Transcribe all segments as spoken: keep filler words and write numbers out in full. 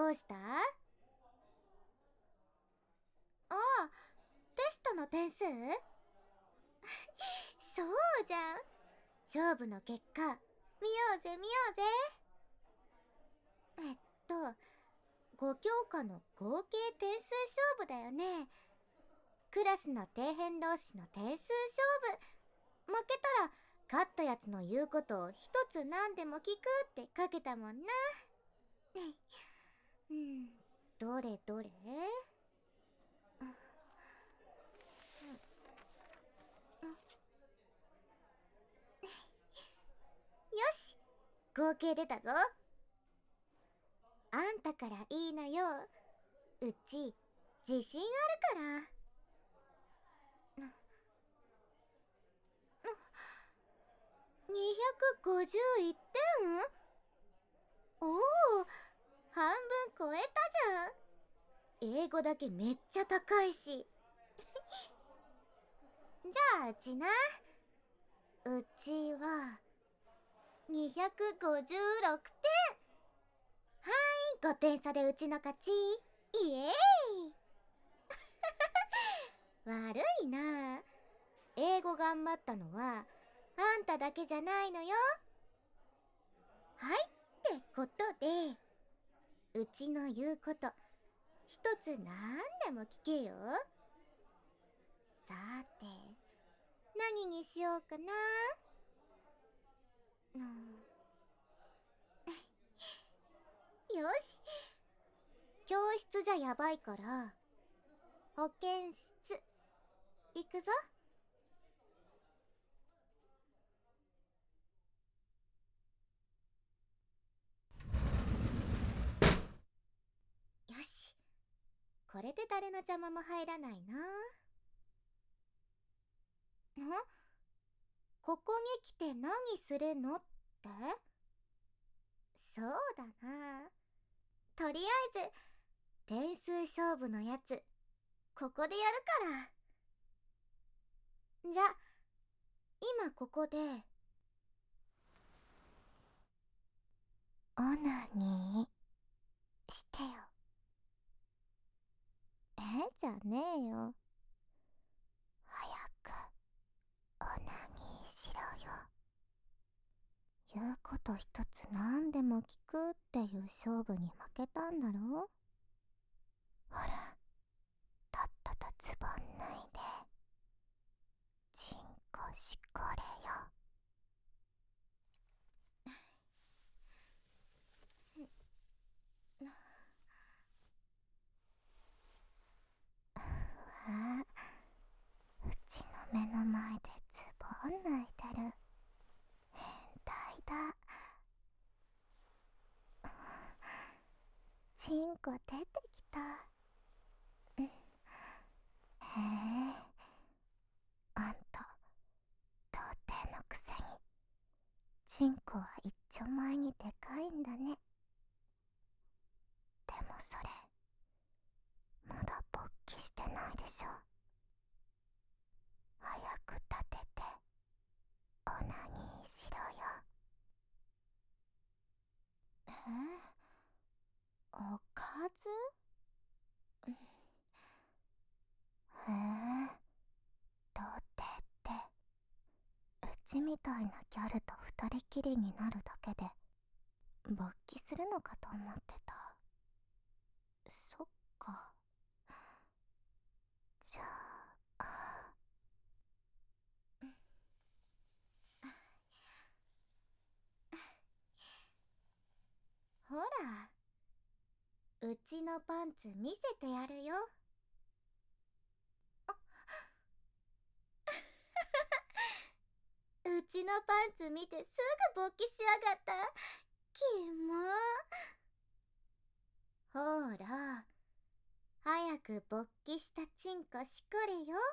どうした？ああ、テストの点数？そうじゃん。勝負の結果、見ようぜ見ようぜ。えっと、ご教科の合計点数勝負だよね。クラスの底辺同士の点数勝負。負けたら、勝ったやつの言うことを一つ何でも聞くってかけたもんな。うん、どれどれ？よし、合計出たぞ。あんたからいいのよ。うち自信あるから。にひゃくごじゅういってん？おお、半分超えたじゃん。英語だけめっちゃ高いし。じゃあうちな、うちはにひゃくごじゅうろくてん。はい、ごてん差でうちの勝ち。イエーイ。悪いな。英語頑張ったのはあんただけじゃないのよ。はいってことで、うちの言うこと一つ何でも聞けよ。さて、何にしようかな。うん、よし、教室じゃやばいから保健室行くぞ。よし、これで誰の邪魔も入らないな。ん？ここに来て何するのって？そうだな。とりあえず点数勝負のやつここでやるから。じゃ、今ここでオナニーしてよ。えじゃねえよ。早くオナニーしろよ。言うこと一つ何でも聞くっていう勝負に負けたんだろ。ほら、とっととズボン脱いでチンコしこれよ。わあ、うちの目の前でズボン脱いでる。変態だ。チンコ出てきた。へえ、あんた童貞のくせにチンコは一丁前にでかいんだね。でもそれまだ勃起してないでしょ。早く立ててオナニーしろよ。え、おかず？へえ、童貞ってうちみたいなギャルと二人きりになるだけで勃起するのかと思ってた。そっか。じゃあ、ほら、うちのパンツ見せてやるよ。うちのパンツ見てすぐ勃起しやがった。キモ。ほら、早く勃起したチンコしこれよ。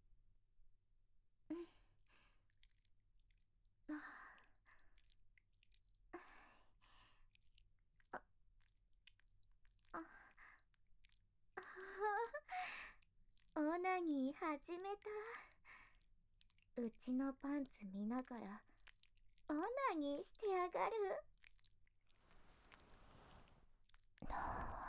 オナニー始めた。うちのパンツ見ながらオナニーしてやがる。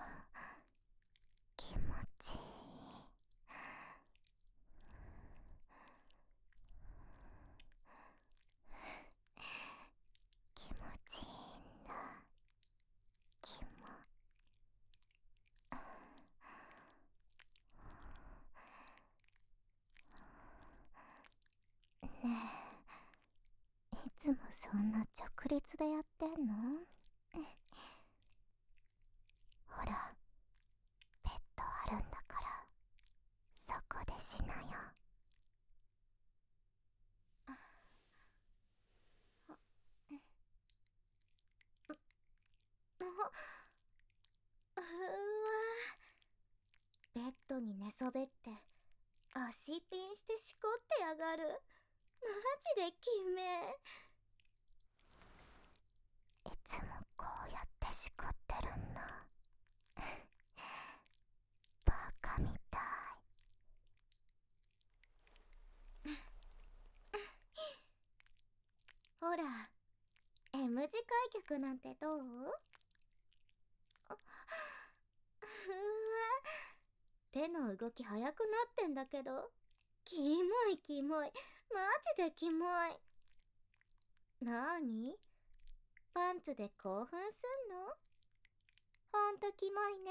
ねえ、いつもそんな直立でやってんの？ほら、ベッドあるんだから、そこでしなよ。うわ、ベッドに寝そべって足ピンしてしこってやがる。マジできめ。いつもこうやってしこってるんだ。バカみたい。ほら、M 字開脚なんてどう？うわ、手の動き速くなってんだけど、キモいキモい、マジでキモい。なーに？パンツで興奮すんの？ほんとキモいね。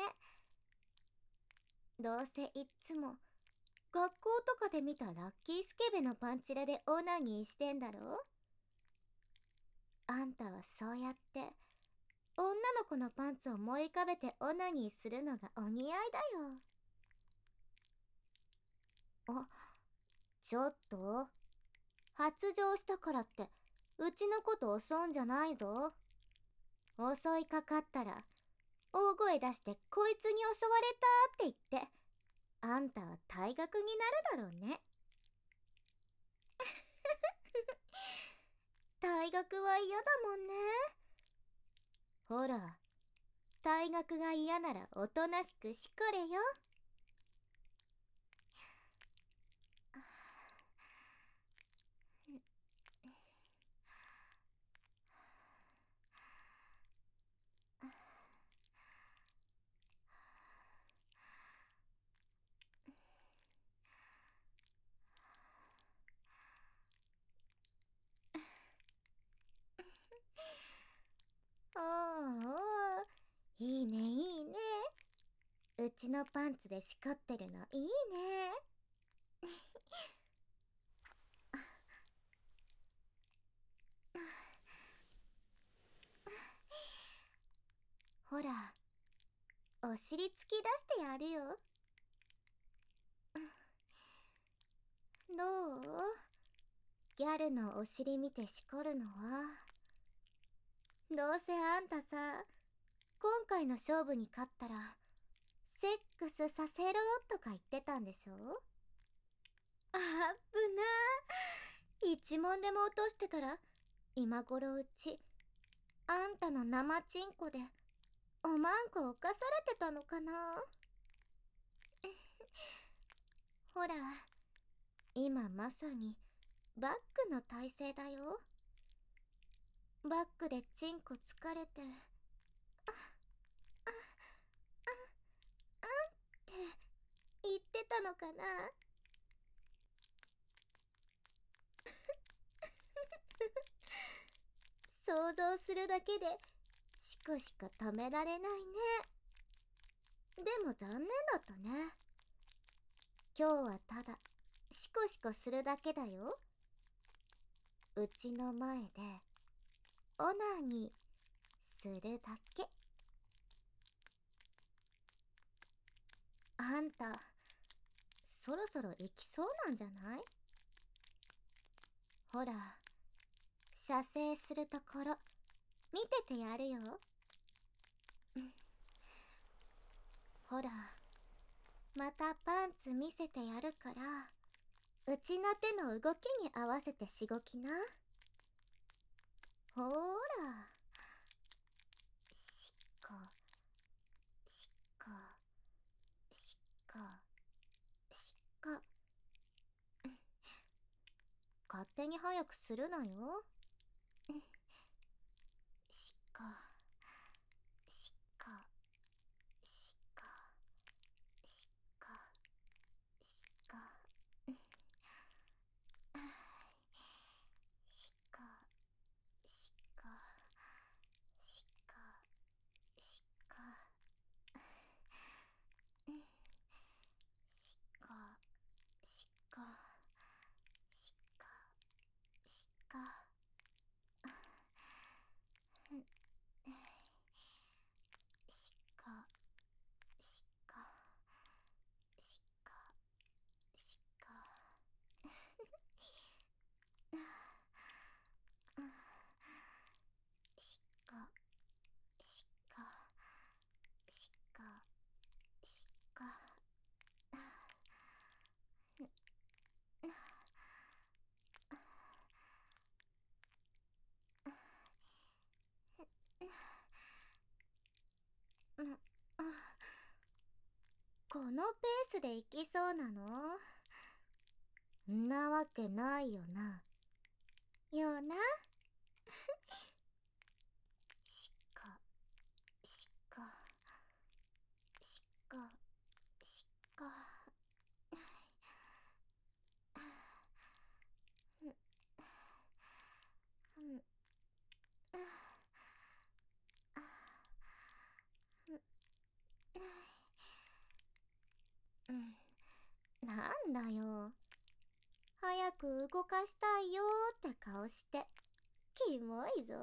どうせいっつも学校とかで見たラッキースケベのパンチラでオナニーしてんだろ？あんたはそうやって女の子のパンツを思い浮かべてオナニーするのがお似合いだよ。あ、ちょっと、発情したからってうちのこと襲うんじゃないぞ。襲いかかったら大声出してこいつに襲われたって言って、あんたは退学になるだろうね。退学は嫌だもんね。ほら、退学が嫌ならおとなしくしこれよ。おーおー、いいねいいね。うちのパンツでしこってるのいいね。ほら、お尻突き出してやるよ。どう？ギャルのお尻見てしこるのは。どうせあんたさ、今回の勝負に勝ったらセックスさせろとか言ってたんでしょ？あっぶなー。一問でも落としてたら今頃うちあんたの生チンコでおまんこ犯されてたのかな。ほら、今まさにバックの体勢だよ。バックでチンコ疲れて、あ、あ、あ、あって言ってたのかな。想像するだけでしこしこ止められないね。でも残念だったね。今日はただしこしこするだけだよ。うちの前でオナニーするだけ。あんたそろそろ行きそうなんじゃない？ほら、射精するところ見ててやるよ。ほら、またパンツ見せてやるから、うちの手の動きに合わせてしごきな。ほーら、しっこしっこしっこしっこ。勝手に早くするなよ。しっこしっこしっこしっこしっこしっこしっこしっこしっこしっこしっこしっこしっここのペースで行きそうなの？んなわけないよな。よな。しか、しか、しか、しか。なんだよ。早く動かしたいよーって顔して。キモいぞ。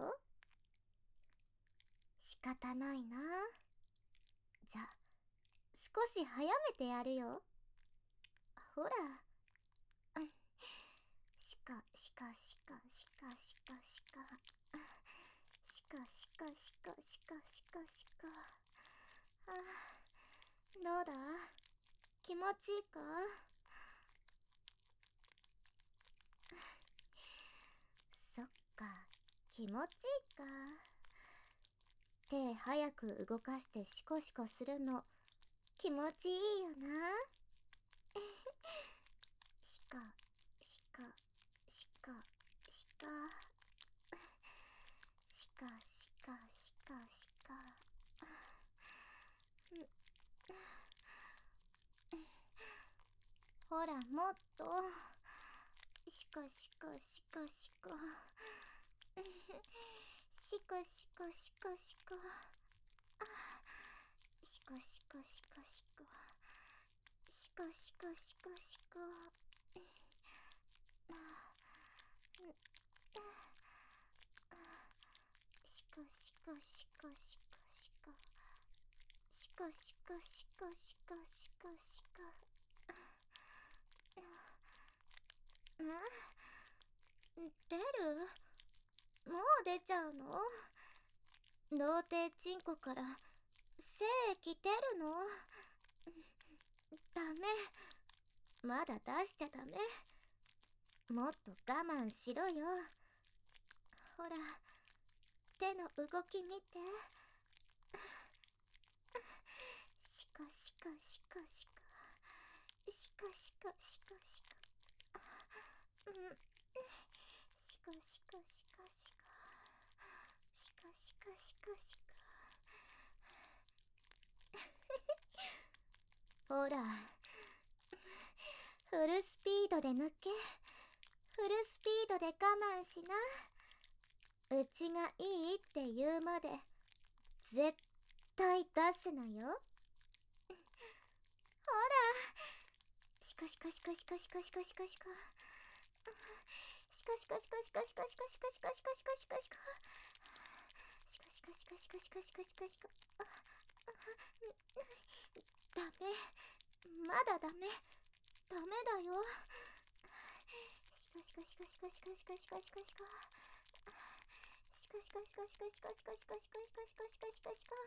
仕方ないな。じゃ、少し早めてやるよ。ほら。しかしかしかしかしかしかしかしかしかしかしかしか。あ、どうだ？気持ちいいか？そっか、気持ちいいか。手早く動かしてシコシコするの気持ちいいよな。しかしかしかしかしかしかしかしか。ほら、もっと。しかしかしかしか。しかしかしかしか。しかしかしかしか。しかしかしかしか。しかしかしかしかしか。しかしかしかしかしかしか。ん？出る？もう出ちゃうの？童貞チンコから精液出るの？ダメ。まだ出しちゃダメ。もっと我慢しろよ。ほら、手の動き見て。しかしかしかしか。しかしかしかしか。うん。しかしかしかしか。しかしかしかしか。ほら、フルスピードで抜け。フルスピードで我慢しな。うちがいいって言うまで絶対出すなよ。ほら。しかしかしかしかしかしかしかしか。しかしかしかしかしかしかしかしかしかしかしかしか。しかしかしかしかしかしかしかしか。ダメ。まだダメ。ダメだよ。しかしかしかしかしかしかしかしかしか。しかしかしかしかしかしかしかしかしかしかしかしかしか。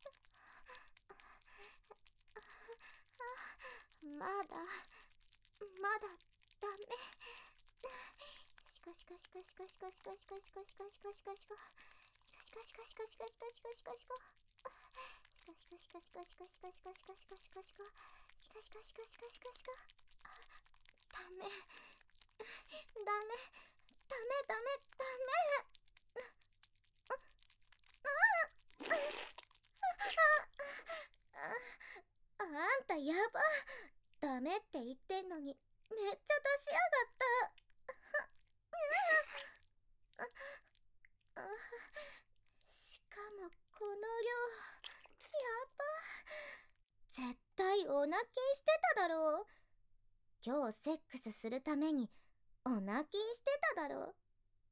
まだまだダメ。しかしかしかしかしかしかしかしかしかしかしかしか。しかしかしかしかしかしかしかしか。しかしかしかしかしかしかしかしかしかしかしかしかしかしかしかしかしか。ダメダメダメダメダメ。あんたやば。ダメって言ってんのにめっちゃ出しやがった。しかもこの量やば。絶対オナキンしてただろう。今日セックスするためにオナキンしてただろう。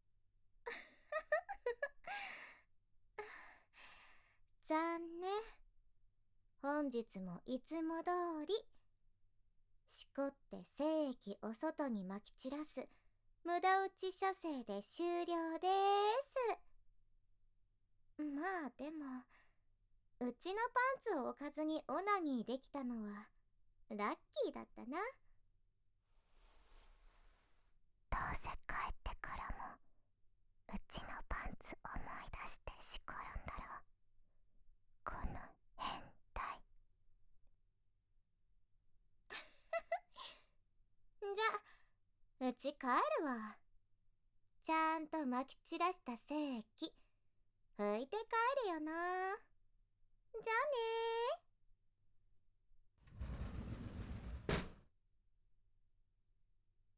残念。本日もいつも通りしこって精液を外にまき散らす無駄打ち射精で終了でーす。まあでもうちのパンツを置かずにオナニーできたのはラッキーだったな。どうせ帰ってからもうちのパンツ思い出してしこるんだろ、この変態。 うち帰るわ。ちゃんと撒き散らした精液拭いて帰るよな。じゃあねー。